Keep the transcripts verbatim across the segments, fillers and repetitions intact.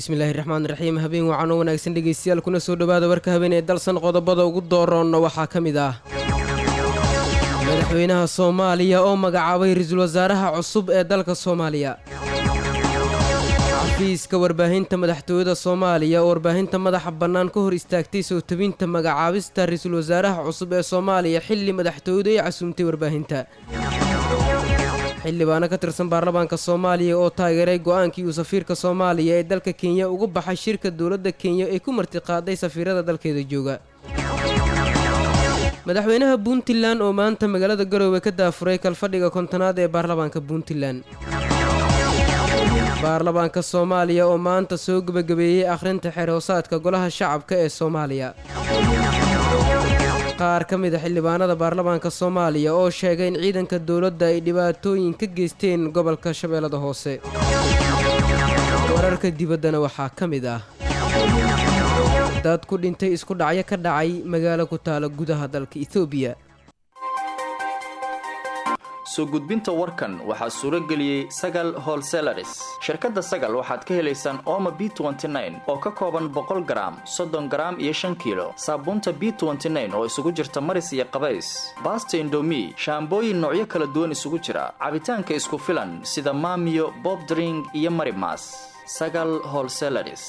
bismillaahi raxmaani raxiim habeen wacan oo wanaagsan dhegeystayaal kuna soo dhowaada warka habeen ee dalsan qodobada ugu dooroonna waxaa ka mid ah madaxweynaha soomaaliya oo magacaabay ra-iisul wasaaraha cusub ee dalka soomaaliya xafiiska warbaahinta madaxtooyada soomaaliya oo warbaahinta madaxa bannaan ka hor istaagtay soo tabinta magacaabista ra-iisul wasaaraha cusub ee soomaaliya xilli madaxtooyadu ay casuumtay warbaahinta xildhibaano ka tirsan baarlamaanka soomaaliya oo taageeray go-aankii uu safiirka soomaaliya ee dalka kenya uga baxay shirka dowladda kenya ee ku martiqaaday safiirada dalkeeda jooga madaxweynaha puntland oo maanta magaalada garoowe ka daafuray kalfadhiga kontonaad ee baarlamaanka puntland baarlamaanka soomaaliya oo maanta soo gebagabeeyey akhrinta xeer hoosaadka golaha shacabka ee soomaaliya qaar ka mid a xildhibaanada baarlamaanka soomaaliya oo sheegay in ciidanka dowladda ay dhibaatooyin ka geysteen gobolka shabeellada hoose wararka dibaddana waxaa ka mid ah dad ku dhintay isku dhacyo ka dhacay magaalo ku taala gudaha dalka etoobiya soo gudbinta warkan waxaa suuro geliyey sagal holselaris shirkadda sagal waxaad ka helaysaan ooma b oo ka kooban boqol garaam soddon garaam iyo shan kiilo saabuunta b oo isugu jirta maris iyo qabays baasta indomi shaambooyin noocyo kala duwan isugu jira cabitaanka isku filan sida maamiyo bobdring iyo marimas sagal holselaris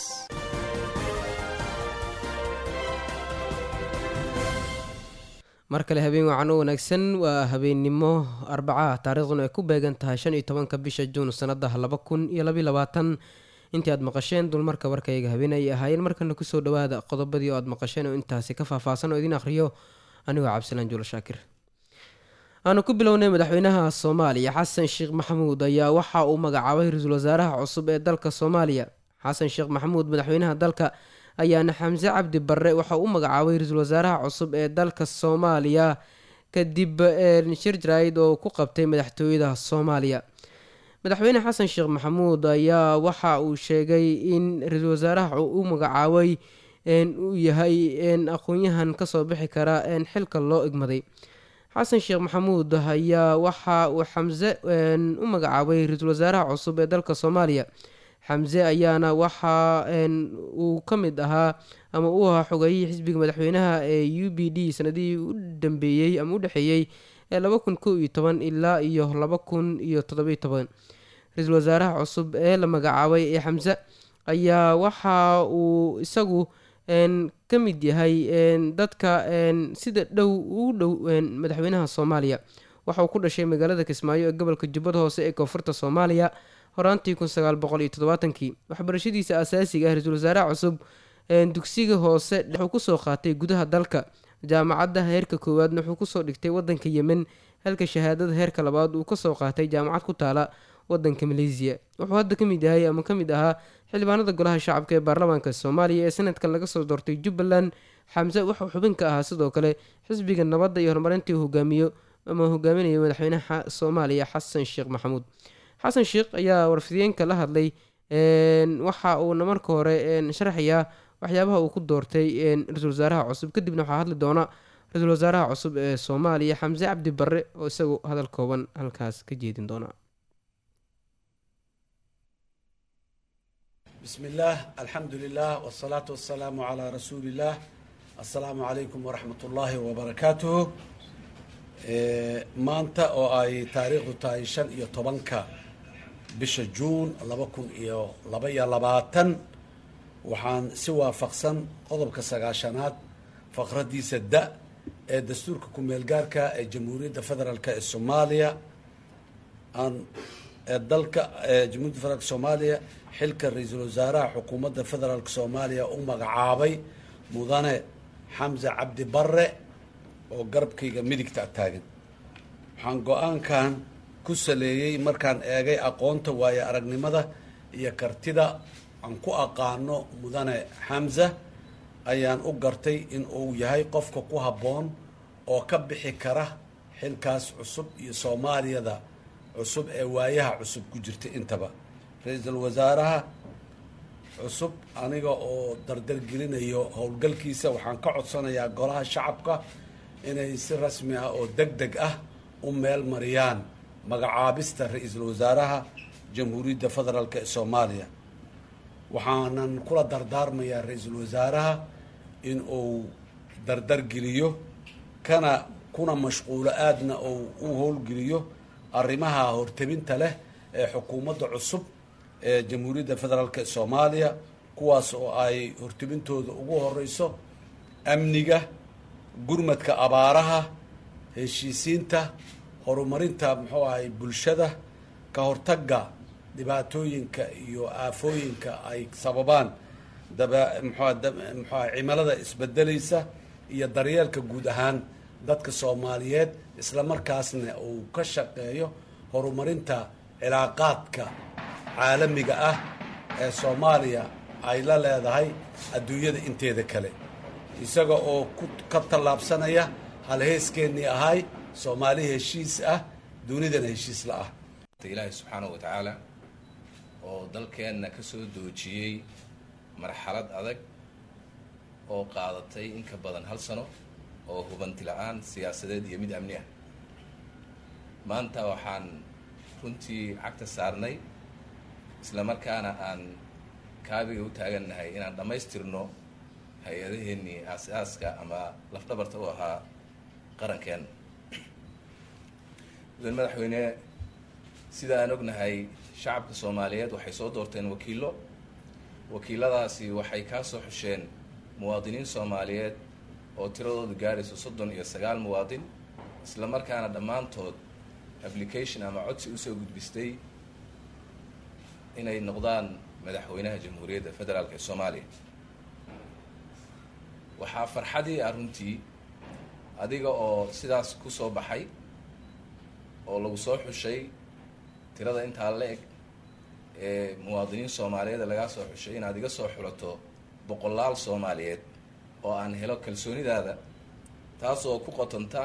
mar kale habeen wacan oo wanaagsan waa habeennimo arbacaha taariikhduna ay ku beegan tahay shan iyo tobanka bisha juun sanadaha laba kun iyo labaiy labaatan intii aad maqasheen dulmarka warkayga habeen ayay ahaayeen markana kusoo dhawaada qodobadii oo aad maqasheen oo intaasi ka faahfaahsan oo idiin akhriyo anigoo cabdisalaan juulo shaakir aanu ku bilownay madaxweynaha soomaaliya xasan sheekh maxamuud ayaa waxa uu magacaabay ra-iisul wasaaraha cusub ee dalka soomaaliya xasan sheekh maxamuud madaxweynaha dalka ayaana xamse cabdi barre waxa uu magacaabay ra-iisul wasaaraha cusub ee dalka soomaaliya kadib shir jaraa'id oo ku qabtay madaxtooyada soomaaliya madaxweyne xasan sheekh maxamuud ayaa waxa uu sheegay in ra-iisul wasaaraha uu magacaabay uu yahay aqoon-yahan kasoo bixi kara xilka loo igmaday xasan sheekh maxamuud ayaa waxa uu xamse u magacaabay ra-iisul wasaaraha cusub ee dalka soomaaliya xamse ayaana waxa uu ka mid ahaa ama uu ahaa xogayihii xisbiga madaxweynaha ee u b d sanadihii u dambeeyey ama u dhexeeyey ee laba kun kow iyo toban ilaa iyo laba kun iyo toddobiyo toban ra-iisul wasaaraha cusub ee la magacaabay ee xamse ayaa waxa uu isagu ka mid yahay dadka sida dhow ugu dhow madaxweynaha soomaaliya waxa uu ku dhashay magaalada kismaayo ee gobolka jubbada hoose ee koonfurta soomaaliya horaantii kun sagaal boqol iyo toddobaatankii waxbarashadiisa asaasiga ah ra-iisul wasaaraha cusub dugsiga hoose wuxuu kusoo qaatay gudaha dalka jaamacadda heerka koowaadna wuxuu kusoo dhigtay wadanka yemen halka shahaadada heerka labaad uu kasoo qaatay jaamacad ku taala wadanka maleysiya wuxuu hadda ka mid yahay ama ka mid ahaa xildhibaanada golaha shacabka ee baarlamaanka soomaaliya ee sanadkan laga soo doortay jubbaland xamse wuxuu xubin ka ahaa sidoo kale xisbiga nabadda iyo horumarintii hogaamiyo ama hogaaminayo madaxweynaha soomaaliya xasan sheekh maxamuud xasan sheekh ayaa warfideenka la hadlay waxa uuna marka hore sharaxayaa waxyaabaha uu ku doortay ra-iisul wasaaraha cusub kadibna waxaa hadli doona ra-iisul wasaaraha cusub ee soomaaliya xamse cabdi barre oo isagu hadal kooban halkaas ka jeedin doona bismi illaah alxamdu lilah wsalaatu wasalaamu calaa rasuuli illaah assalaamu calaykum waraxmat ullaahi wabarakaatuhu maanta oo ay taariikhdu tahay shan iyo tobanka bisha juun laba kun iyo laba iyo labaatan waxaan si waafaqsan qodobka sagaashanaad faqradiisa da ee dastuurka ku-meelgaarka ee jamhuuriyadda federaalk ee soomaaliya aan ee dalka jamhuiyadda federaalk soomaaliya xilka ra-iisul wasaaraha xukuumadda federaalk soomaaliya u magacaabay mudane xamse cabdi barre oo garabkayga midigta taagan waxaan go-aankan ku saleeyey markaan eegay aqoonta waayo aragnimada iyo kartida aan ku aqaano mudane xamse ayaan u gartay in uu yahay qofka ku habboon oo ka bixi kara xilkaas cusub iyo soomaaliyada cusub ee waayaha cusub ku jirta intaba ra-iisul wasaaraha cusub aniga oo dardargelinayo howlgalkiisa waxaan ka codsanayaa golaha shacabka inay si rasmi ah oo deg deg ah u meel mariyaan magacaabista ra-iisul wasaaraha jamhuuriyadda federaalk ee soomaaliya waxaanan kula dardaarmayaa ra-iisul wasaaraha in uu dardar geliyo kana kuna mashquulo aadna uu u howlgeliyo arrimaha hortebinta leh ee xukuumadda cusub ee jamhuuriyadda federaalk soomaaliya kuwaas oo ay hortebintooda ugu horeyso amniga, gurmadka abaaraha, heshiisiinta, horumarinta muxuu ahay bulshada, ka hortagga dhibaatooyinka iyo aafooyinka ay sababaan daba muxua muxua cimilada isbedelaysa iyo daryeelka guud ahaan dadka Soomaaliyeed, isla markaasna uu ka shaqeeyo horumarinta cilaaqaadka caalamiga ah ee Soomaaliya ay la leedahay adduunyada inteeda kale, isaga oo ka tallaabsanaya halheeskeenii ahay Soomaali heshiis ah dunidana heshiis la ah. ilaahay subxaanahu wa tacaala oo dalkeenna ka soo doojiyey marxalad adag oo qaadatay in ka badan hal sano oo hubanti la'aan siyaasadeed iyo mid amni ah. maanta waxaan runtii cagta saarnay isla markaana aan kaabiga u taagannahay inaan dhammaystirno hay-adaheennii aas-aaska ama lafdhabarta u ahaa qarankeen. mudan madaxweyne, sida aan ognahay shacabka Soomaaliyeed waxay soo doorteen wakiillo wakiiladaasi waxay ka soo xusheen muwaadiniin Soomaaliyeed oo tiradoodu gaarayso soddon iyo sagaal muwaadin, isla markaana dhammaantood application ama codsi usoo gudbistay inay noqdaan madaxweynaha jamhuuriyadda federaalk ee Soomaaliya. waxaa farxadii ah runtii adiga oo sidaas ku soo baxay oo lagu soo xushay tirada intaa la eg ee muwaadiniin Soomaaliyeed laga soo xushay inaad iga soo xulato boqolaal Soomaaliyeed oo aan helo kalsoonidaada, taas oo ku qotanta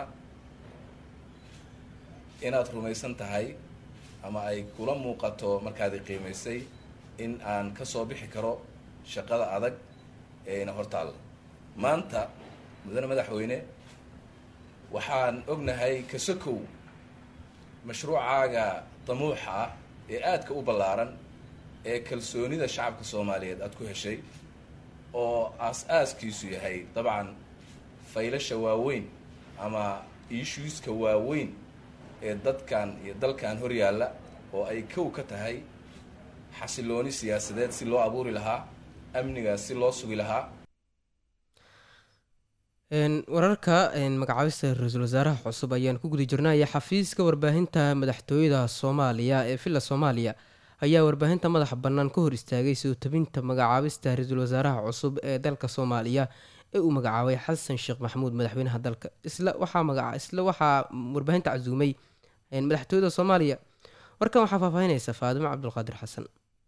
inaad rumaysan tahay ama ay kula muuqato markaad qiimaysay in aan ka soo bixi karo shaqada adag ee ina hortaal. maanta mudane madaxweyne, waxaan ognahay kasakow mashruucaaga damuuxa ah ee aadka u ballaaran ee kalsoonida shacabka Soomaaliyeed aad ku heshay oo aas-aaskiisu yahay dabcan faylasha waaweyn ama issueska waaweyn ee dadkan iyo dalkan hor yaalla oo ay kow ka tahay xasilooni siyaasadeed si loo abuuri lahaa, amniga si loo sugi lahaa. wararka magacaabista ra-iisul wasaaraha cusub ayaan ku guda jirnay. xafiiska warbaahinta madaxtooyada Soomaaliya ee Villa Soomaaliya ayaa warbaahinta madaxa bannaan ka hor istaagay soo tabinta magacaabista ra-iisul wasaaraha cusub ee dalka Soomaaliya ee uu magacaabay Xasan Sheekh Maxamuud madaxweynaha dalka. isla waxaa magaca isla waxaa warbaahinta casuumay madaxtooyada Soomaaliya. warkan waxaa faahfaahinaysa Faadimo Cabdulqaadir Xasan.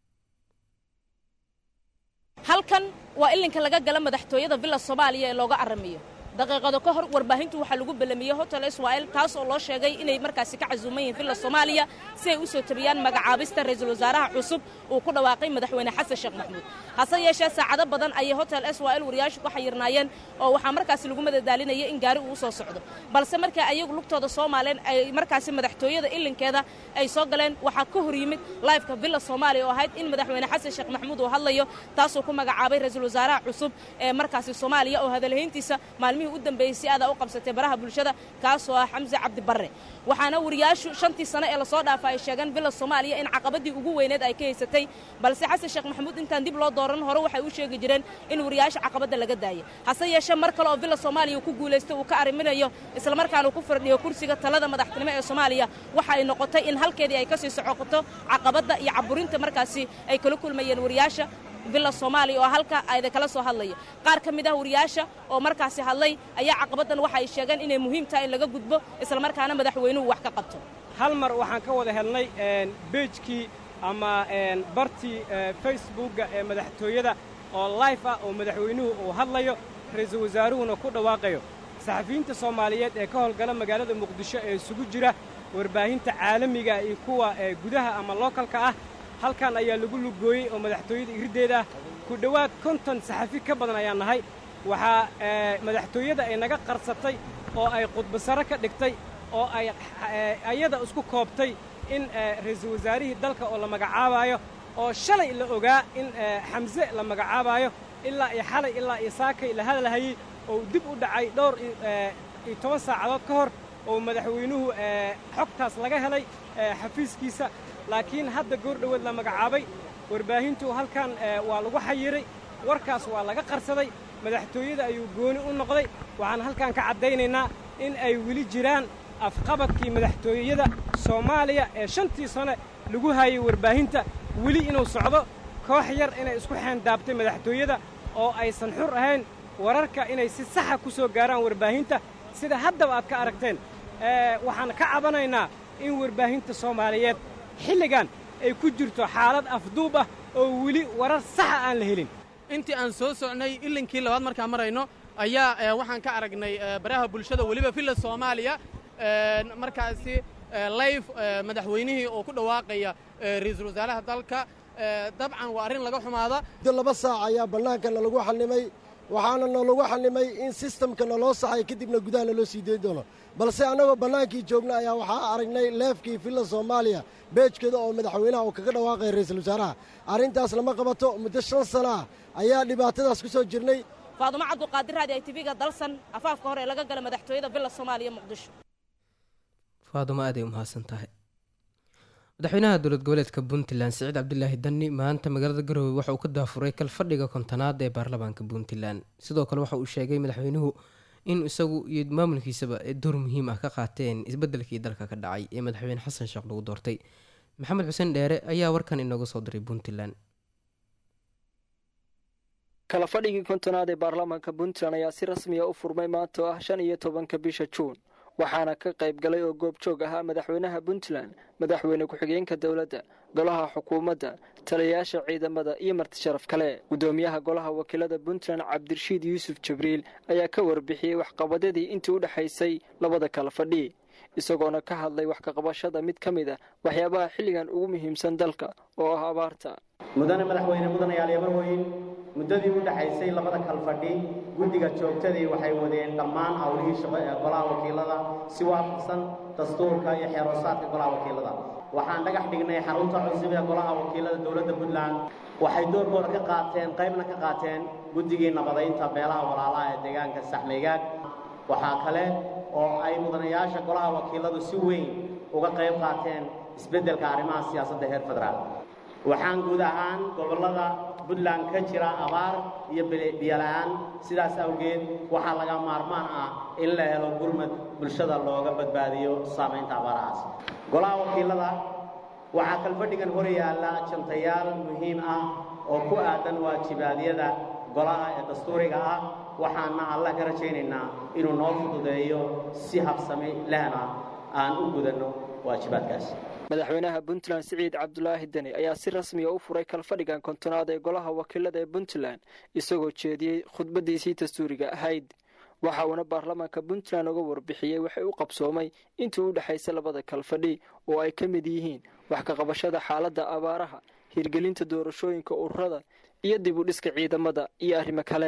halkan waa ilinka laga gala madaxtooyada Villa Soomaaliya ee looga aramiyo. daqiiqado ka hor warbaahintu waxaa lagu balamiyay Hotel Israel, taas oo loo sheegay inay markaasi ka casuumayeen Villa Soomaaliya si ay u soo tabiyaan magacaabista ra-iisul wasaaraha cusub uu ku dhawaaqay madaxweyne Xasan Sheekh Maxamuud. hase yeeshee saacado badan ayay Hotel Israel wariyaashu ku xayirnaayeen oo waxaa markaasi lagu madadaalinayay in gaari uu soo socdo, balse markii ayagu lugtooda Soomaaliyeed ay markaasi madaxtooyada ilinkeeda ay soo galeen waxaa ka hor yimid live-ka Villa Soomaaliya oo ahayd in madaxweyne Xasan Sheekh Maxamuud uu hadlayo, taas oo ku magacaabay ra-iisul wasaaraha cusub ee markaasi Soomaaliya oo hadalhayntiisa maalmihii u dambeysay aad u qabsatay baraha bulshada, kaas oo ah Xamse Cabdi Barre. waxaana wariyaashu shantii sano ee la soo dhaafay ay sheegan Villa Soomaaliya in caqabadii ugu weyneed ay ka haysatay, balse Xasan Sheekh Maxamuud intaan dib loo dooran hore waxay u sheegi jireen in wariyaasha caqabada laga daayay. hase yeeshee mar kale oo Villa Soomaaliya ku guuleystay uu ka ariminayo isla markaana ku fardhiyo kursiga talada madaxtinimo ee Soomaaliya, waxa ay noqotay in halkeedii ay ka sii socoto caqabada iyo caburinta markaasi ay kala kulmayeen wariyaasha Villa Soomaaliya oo halka ay kala soo hadlayo. qaar ka mid ah wariyaasha oo markaasi hadlay ayaa caqabadan waxa ay sheegeen inay muhiim tahay in laga gudbo isla markaana madaxweynuhu wax ka qabto. hal mar waxaan ka wada helnay page-kii ama bartii Facebook ee madaxtooyada oo live ah oo madaxweynuhu uu hadlayo, ra-iisul wasaaruhuna ku dhawaaqayo. saxafiyiinta Soomaaliyeed ee ka howlgala magaalada Muqdisho ee isugu jira warbaahinta caalamiga iyo kuwa gudaha ama localka ah halkan ayaa lagu lugooyey oo madaxtooyada irideeda ku dhawaad konton saxafi ka badan ayaan nahay. waxaa madaxtooyada ay naga qarsatay oo ay khudbad sare ka dhigtay oo ay ayada isku koobtay in ra-iisul wasaarihii dalka oo la magacaabayo oo shalay la ogaa in xamse la magacaabayo ilaa iyo xalay ilaa iyo saakay la hadalhayey oo dib u dhacay dhowr iyo toban saacadood ka hor oo madaxweynuhu xogtaas laga helay xafiiskiisa laakiin hadda goor dhoweed la magacaabay warbaahintu halkan waa lagu xayiray warkaas waa laga qarsaday madaxtooyada ayuu gooni u noqday waxaan halkan ka caddaynaynaa in ay weli jiraan afqabadkii madaxtooyada soomaaliya ee shantii sane lagu hayay warbaahinta weli inuu socdo koox yar inay isku xeendaabtay madaxtooyada oo aysan xur ahayn wararka inay si saxa ku soo gaaraan warbaahinta sida haddaba aad ka aragteen waxaan ka cabanaynaa in warbaahinta soomaaliyeed xilligan ay ku jirto xaalad afduub ah oo weli warar saxa aan la helin intii aan soo socnay ilinkii labaad markaan marayno ayaa waxaan ka aragnay baraha bulshada weliba villa soomaaliya markaasi live madaxweynihii oo ku dhawaaqaya ra'iisul wasaaraha dalka dabcan waa arrin laga xumaada laba saac ayaa bannaankana lagu xanimay waxaana nalagu xanimay in sistamka naloo saxay kadibna gudaha naloo sii dayn doono balse annagoo bannaankii joogna ayaa waxaa aragnay leefkii villa soomaaliya beejkeeda oo madaxweynaha uu kaga dhawaaqaya ra'iisul wasaaraha arrintaas lama qabato muddo shan sana ah ayaa dhibaatadaas ku soo jirnay faadumo cabduqaadir raadi ay tiviga dalsan afaafka hore ee laga gala madaxtooyada villa soomaaliya muqdisho faadumo aaday u mahadsan tahay madaxweynaha dowlad goboleedka puntland siciid cabdilaahi danni maanta magaalada garowe waxa uu ka daafuray kalfadhiga kontonaad ee baarlamaanka puntland sidoo kale waxa uu sheegay madaxweynuhu in isagu iyo maamulkiisaba door muhiim ah ka qaateen isbeddelkii dalka ka dhacay ee madaxweyne xasan sheekh lagu doortay maxamed xuseen dheere ayaa warkan inooga soo diray puntland kala fadhigii kontonaad ee baarlamaanka puntland ayaa si rasmiya u furmay maanta oo ah shan iyo tobanka bisha juun waxaana ka qayb galay oo goobjoog ahaa madaxweynaha puntland madaxweyne ku-xigeenka dowladda golaha xukuumadda taliyayaasha ciidamada iyo marti sharaf kale gudoomiyaha golaha wakiilada puntland cabdirashiid yuusuf jibriil ayaa ka warbixiyey waxqabadadii intii u dhexaysay labada kala fadhi isagoona ka hadlay wax kaqabashada mid ka mid ah waxyaabaha xilligan ugu muhiimsan dalka oo ah abaarta mudane madaxweyne mudanayaal yabarweyn muddadii u dhexaysay labada kalfadhi guddiga joogtadii waxay wadeen dhammaan howlihii shaqo ee golaha wakiilada si waafaqsan dastuurka iyo xeeroosaadka golaha wakiilada waxaan dhagax dhignay xarunta cusub ee golaha wakiilada dowladda puntland waxay doorkooda ka qaateen qaybna ka qaateen guddigii nabadaynta beelaha walaalaha ee deegaanka saxmaygaag waxaa kale oo ay mudanayaasha golaha wakiiladu si weyn uga qayb qaateen isbeddelka arrimaha siyaasadda heer federaal waxaan guud ahaan gobollada puntland ka jira abaar iyo biyola'aan sidaas awgeed waxaa laga maarmaan ah in la helo gurmad bulshada looga badbaadiyo saamaynta abaarahaas golaha wakiilada waxaa kalfadhigan hor yaalla jantayaal muhiim ah oo ku aadan waajibaadyada golaha ee dastuuriga ah waxaana alla ka rajaynaynaa inuu noo fududeeyo si habsami lehna aan u gudanno waajibaadkaas madaxweynaha puntland siciid cabdulaahi deni ayaa si rasmiya u furay kalfadhigan kontonaad ee golaha wakiilada ee puntland isagoo jeediyey khudbadiisii dastuuriga ahayd waxa uuna baarlamaanka puntland uga warbixiyey waxay u qabsoomay intii u dhexaysay labada kalfadhi oo ay ka mid yihiin wax ka qabashada xaaladda abaaraha hirgelinta doorashooyinka ururada iyo dib u dhiska ciidamada iyo arrimo kale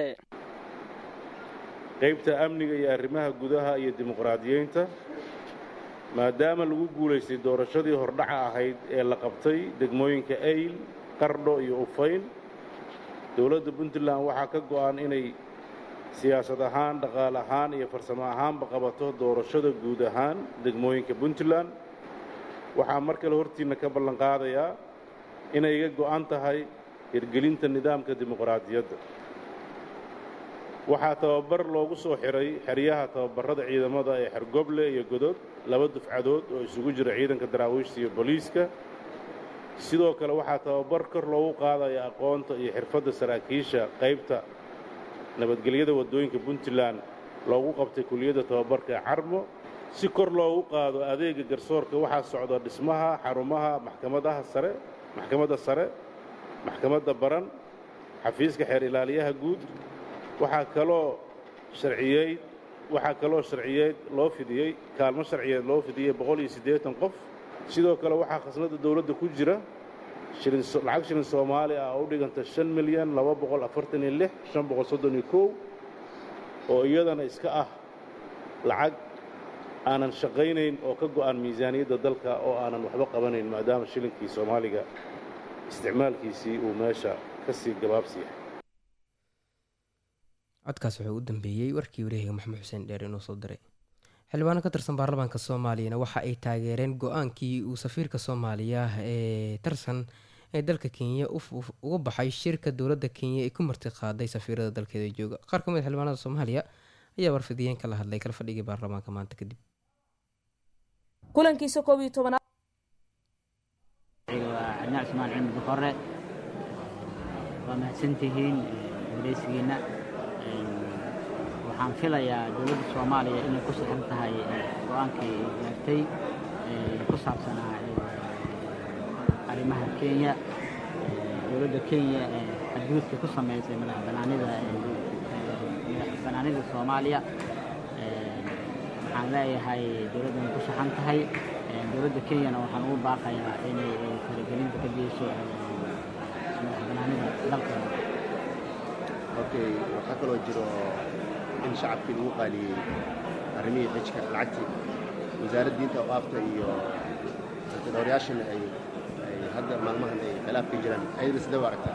qaybta amniga iyo arrimaha gudaha iyo dimuqraadiyeynta maadaama lagu guulaystay doorashadii hordhaca ahayd ee la qabtay degmooyinka ayl qardho iyo ufayn dowladda puntland waxaa ka go'an inay siyaasad ahaan dhaqaale ahaan iyo farsamo ahaanba qabato doorashada guud ahaan degmooyinka puntland waxaa mar kale hortiinna ka ballanqaadayaa inay iga go'an tahay hirgelinta nidaamka dimuqraadiyadda waxaa tababar loogu soo xiray xeryaha tababarada ciidamada ee xergoble iyo godod laba dufcadood oo isugu jira ciidanka daraawiishta iyo booliiska sidoo kale waxaa tababar kor loogu qaadaya aqoonta iyo xirfadda saraakiisha qaybta nabadgelyada waddooyinka puntland loogu qabtay kuliyadda tababarka ee carmo si kor loogu qaado adeega garsoorka waxaa socda dhismaha xarumaha maxkamadaha sare maxkamadda sare maxkamadda baran xafiiska xeer ilaaliyaha guud waxaa kaloo sharciyeed waxaa kaloo sharciyeed loo fidiyey kaalmo sharciyeed loo fidiyey boqol iyo siddeetan qof sidoo kale waxaa khasnadda dawladda ku jira shilin lacag shilin soomaali ah oo u dhiganta shan milyan laba boqol afartan iyo lix shan boqol soddon iyo kow oo iyadana iska ah lacag aanan shaqaynayn oo ka go'an miisaaniyadda dalka oo aanan waxba qabanayn maadaama shilinkii soomaaliga isticmaalkiisii uu meesha ka sii gabaabsi yahay. codkaas wuxuu u dambeeyey warkii wareehiga maxamed xuseen dheer inuu soo diray. xildhibaano ka tirsan baarlamaanka soomaaliyana waxa ay taageereen go-aankii uu safiirka soomaaliya ee tarsan ee dalka kenya uga baxay shirka dowladda kenya ee ku marti qaaday safiirada dalkeeda jooga. qaar ka mid xildhibaanada soomaaliya ayaa warfidiyeen kala hadlay kala fadhigii baarlamaanka maanta kadib kulankiisa koob iyo tobanaad عدنان عثمان عمد بخرة وما سنتهين وليسينا waxaan filayaa dowladda Soomaaliya inay ku saxan tahay go'aankii gaartay ku saabsanaa arrimaha Kenya dowladda Kenya xadgudubka ku sameysay madax banaanida madax banaanida Soomaaliya waxaan leeyahay dowladda ku saxan tahay dowladda Kenya waxaan u baaqayaa inay faragelinta ka geyso madax banaanida dalka. okay waxa kaloo jiro in shacabkii lagu qaaliyay arrimihii xajka lacagtii wasaaradda diinta oo aafta iyo dowlayaashana ay ay hadda maalmahan ay khilaaf ka jiraan ayada sida waaragtaa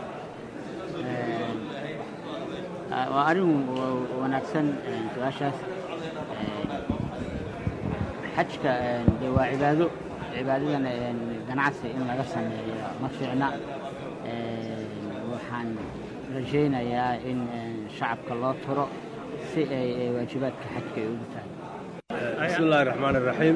waa arrin wanaagsan su'aashaas xajka waa cibaado cibaadadana ganacsi in laga sameeyo ma fiicna waxaan rajaynayaa in shacabka loo turo si ay waajibaadka xajka ay ugu tahay. bismillaahi raxmaani raxiim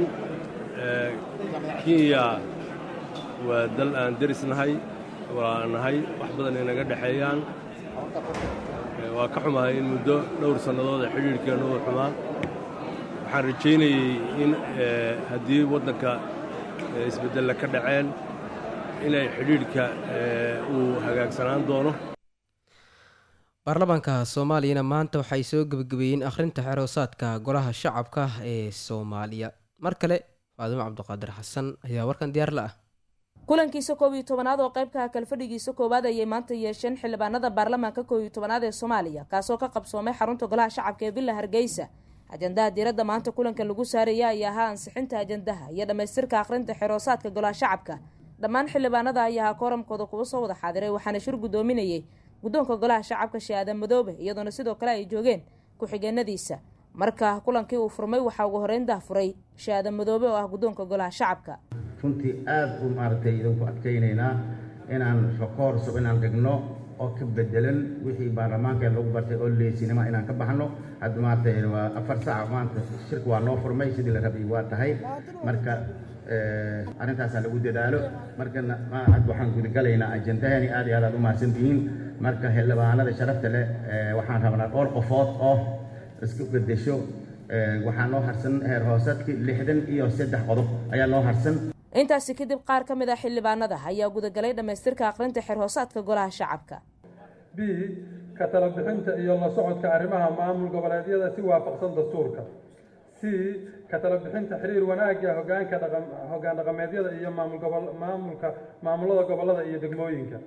kenya waa dal aan derisnahay waa nahay wax badan inaga dhexeeyaan waa ka xumahay in muddo dhowr sannadood ee xidhiidhkeenu uu xumaa waxaan rajaynayey in haddii waddanka isbeddella ka dhaceen inay xidhiidhka uu hagaagsanaan doono. baarlamaanka soomaaliyana maanta waxay soo gebagabeeyeen akhrinta xeroosaadka golaha shacabka ee soomaaliya. mar kale faadimo cabdiqaadir xasan ayaa warkan diyaar la ah. kulankiisa koob iyo tobanaad oo qaybka kalfadhigiisa koowaad ayay maanta yeesheen xildhibaanada baarlamaanka koob iyo tobanaad ee soomaaliya kaasoo ka qabsoomay xarunta golaha shacabka ee villa hargeysa. ajandaha diiradda maanta kulanka lagu saaraya ayaa ahaa ansixinta ajandaha iyo dhammaystirka akhrinta xeroosaadka golaha shacabka. dhammaan xildhibaanada ayaa ahaa kooramkooda kuwa soo wada xaadiray waxaana shir guddoominayay guddoonka golaha shacabka Sheedan Madoobe iyadoona sidoo kale ay joogeen ku-xigeenadiisa. marka kulankii uu furmay waxaa ugu horeyn dahfuray Sheedan Madoobe oo ah guddoonka golaha shacabka. runtii aad u maartay idinku adkaynaynaa inaan shaqoorso inaan dhigno oo ka bedelan wixii baarlamaanka lagu bartay oo leesinimo inaan ka baxno. hadda maartay waa afar saac maanta shirku waa noo furmay sidii la rabay waa tahay marka arrintaas lagu dadaalo markana hadda waxaan gudagalaynaa ajandahani aad iyo aad u mahadsantihiin. marka xildhibaanada sharafta leh waxaan rabnaa dhowr qofood oo isku bedesho waxaa noo harsan heer hoosaadkii lixdan iyo saddex qodob ayaa noo harsan. intaasi kadib qaar ka mid ah xildhibaanada ayaa gudagalay dhammaystirka akhrinta xeer hoosaadka golaha shacabka. b ka tala bixinta iyo la socodka arrimaha maamul goboleedyada si waafaqsan dastuurka. c ka tala bixinta xiriir wanaagga hogaanka dhaqan hogaan dhaqameedyada iyo maamul gobol maamulka maamulada gobolada iyo degmooyinka.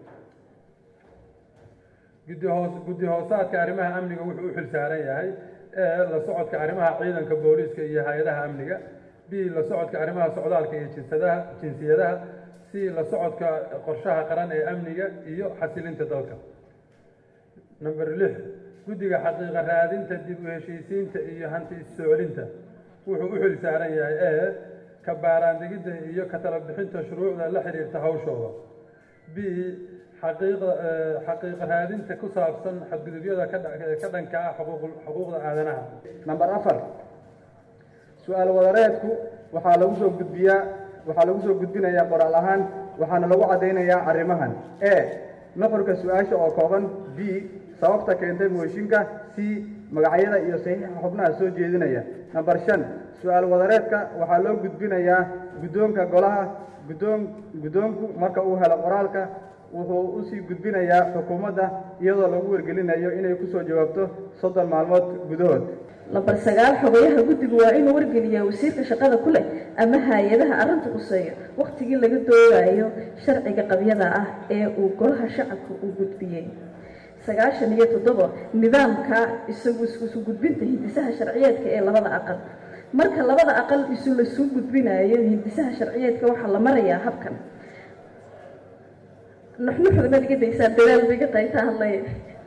guddi hoos guddi hoosaadka arrimaha amniga wuxuu u xil saaran yahay ee la socodka arrimaha ciidanka booliiska iyo hay-adaha amniga. b la socodka arrimaha socdaalka iyo jinsadaha jinsiyadaha. c la socodka qorshaha qaran ee amniga iyo xasilinta dalka. number lix guddiga xaqiiqa raadinta dib u heshiisiinta iyo hanti is-soo celinta wuxuu u xil saaran yahay ee ka baaraandegidda iyo ka tala bixinta shuruucda la xiriirta hawshooda. b xaqiiqa xaqiiqa raadinta ku saabsan xadgudubyada ka dhanka ah xuquuqda aadanaha. number afar su-aal wadareedku waxaa lagu soo gudbiyaa waxaa lagu soo gudbinayaa qoraal ahaan waxaana lagu caddaynayaa arrimahan e nuxurka su-aasha oo kooban. b sababta keentay mooshinka. c magacyada iyo saxiixa xubnaha soo jeedinaya. number shan su-aal wadareedka waxaa loo gudbinayaa guddoonka golaha guddoon guddoonku marka uu helo qoraalka wuxuu u sii gudbinayaa xukuumadda iyadoo lagu wargelinayo inay ku soo jawaabto soddon maalmood gudahood. lambar sagaal xogayaha guddigu waa inuu wargeliyaa wasiirka shaqada ku leh ama hay-adaha arrinta quseeyo wakhtigii laga doodayo sharciga qabyada ah ee uu golaha shacabka u gudbiyey. sagaashan iyo toddobo nidaamka isagu isu gudbinta hindisaha sharciyeedka ee labada aqal. marka labada aqal isu la soo gudbinayo hindisaha sharciyeedka waxaa la marayaa habkan. nuxnuxda mad iga daysaa dadaal ba iga qaytaa hadlaya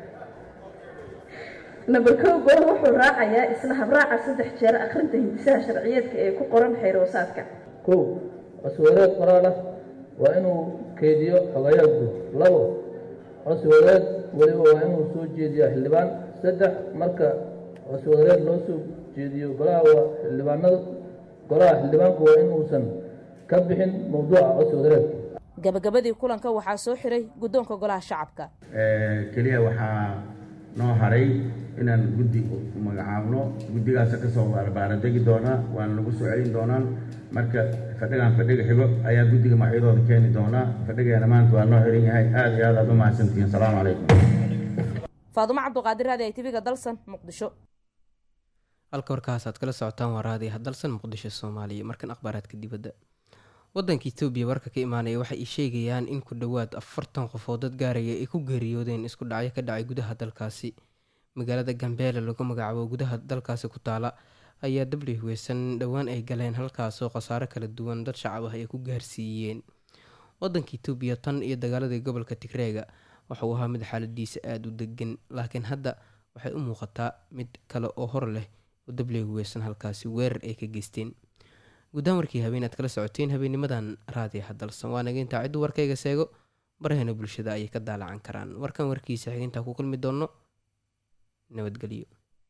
number kow golaha wuxuu raacayaa isla habraaca saddex jeer akhrinta hindisaha sharciyeedka ee ku qoran xeeroosaadka kow cuswareed qoraal ah waa inuu keydiyo xogayaha guud labo cuswareed weliba waa inuu soo jeediyo xildhibaan saddex marka cuswareed loo soo jeediyo golaha xildhibaanada golaha xildhibaanku waa inuusan ka bixin mawduuca cuswareed gabagabadii kulanka waxaa soo xiray guddoonka golaha shacabka keliya waxaa noo haray inaan guddi magacaabno guddigaas ka soo barbaaradegi doona waana lagu soo celin doonaan marka fadhigan fadhiga xigo ayaa guddiga magacyadooda keeni doona fadhigeena maanta waa noo xiran yahay aad iyo aad aad u mahadsantihiin salaamu calaykum faadumo cabduqaadir raadi ay tiviga dalsan muqdisho halka warkaas aad kala socotaan waa raadiyaha dalsan muqdisho soomaaliya markan akhbaaraadka dibadda waddanka etoobiya warka ka imaanaya waxay i sheegayaan in ku dhowaad afartan qof oo dad gaaraya ay ku geeriyoodeen isku dhacyo ka dhacay gudaha dalkaasi magaalada gambeele lagu magacaabo gudaha dalkaasi ku taala ayaa dabli huweysan dhowaan ay galeen halkaasoo khasaaro kala duwan dad shacab ah ay ku gaarsiiyeen waddanka etoobiya tan iyo dagaaladii gobolka tigreega waxauu ahaa mid xaaladiisa aada u degan laakiin hadda waxay u muuqataa mid kale oo hor leh oo dabli huweysan halkaasi weerar ay ka geysteen guddaan warkii habeen aad kala socoteen habeennimadan raadiyaha dalsan waa nageyntaa ciddu warkayga seego baraheena bulshada ayay ka daalacan karaan warkan warkiisa xigintaa ku kulmi doonno nabadgelyo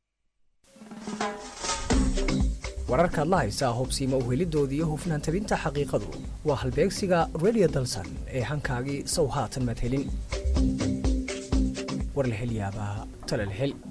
wararkaad la haysaa hubsiima uhelidooda iyo hufnaan tabinta xaqiiqadu waa halbeegsiga radio dalsan ee hankaagii sow haatan madhelin war la hel yaabaa tala la hel